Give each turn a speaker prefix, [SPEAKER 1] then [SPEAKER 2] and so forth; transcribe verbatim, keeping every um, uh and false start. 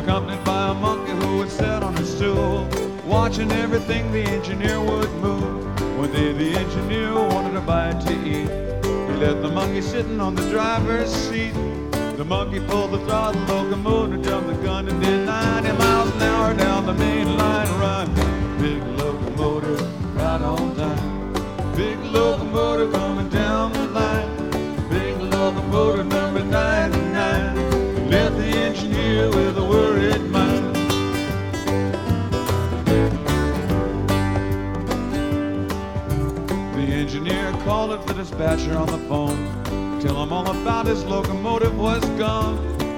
[SPEAKER 1] accompanied by a monkey who would sit on a stool, watching everything the engineer would move. One day the engineer wanted a bite to eat. He left the monkey sitting on the driver's seat. The monkey pulled the throttle, locomotive jumped the gun, and did ninety miles an hour down the main line run. Big locomotive, right on time. Big locomotive coming down the line. Big locomotive number ninety-nine left the engineer with a worried mind. The engineer called up the dispatcher on the phone, tell him all about his locomotive was gone.